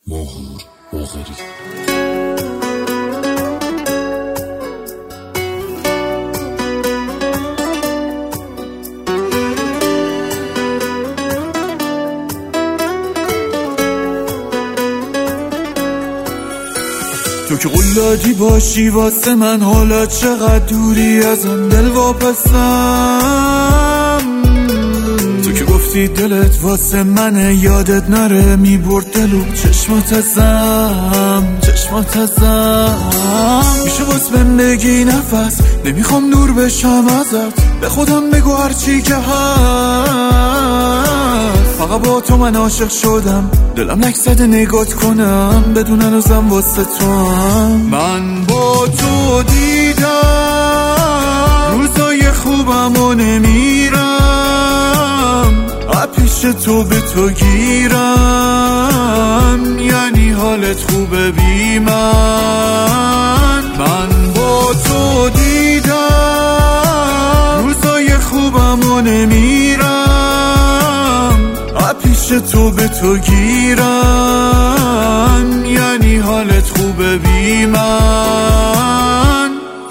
ماهور باقری. تو که قلادی باشی واسه من، حالا چقدر دوری ازم دل واپسم. تو که گفتی دلت واسه منه، یادت نره میبرد دلو چشمات ازم. میشه باز بهم بگی نفس، نمیخوام دور بشم ازت، به خودم بگو هرچی که هست. فقط با تو من عاشق شدم، دلم لک زده نگات کنم، بدون هنوزم واسه تو هم. من با تو دیدم روزای خوبم و نمیرم، پیش تو به تو گیرم، یعنی حالت خوبه بی من. من با تو دیدم روزای خوبم و نمیرم، پیش تو به تو گیرم، یعنی حالت خوبه بی من.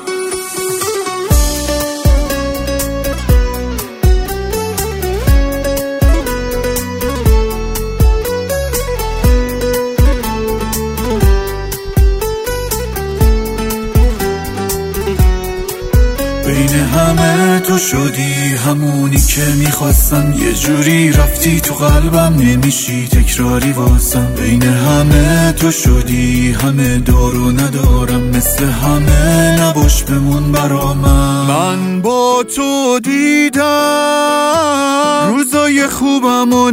بین همه تو شدی همونی که میخواستم، یه جوری رفتی تو قلبم، نمیشی تکراری واسم. بین همه تو شدی همه دارو ندارم، مثل همه نباش بمون برا من با تو دیدم روزای خوبم و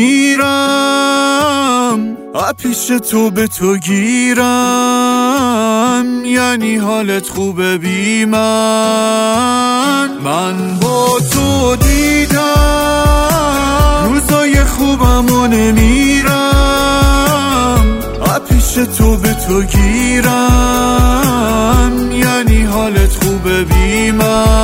نمیرم، پیش تو به تو گیرم، یعنی حالت خوبه بی من. من با تو دیدم روزای خوبم و نمیرم، پیش تو به تو گیرم، یعنی حالت خوبه بی من.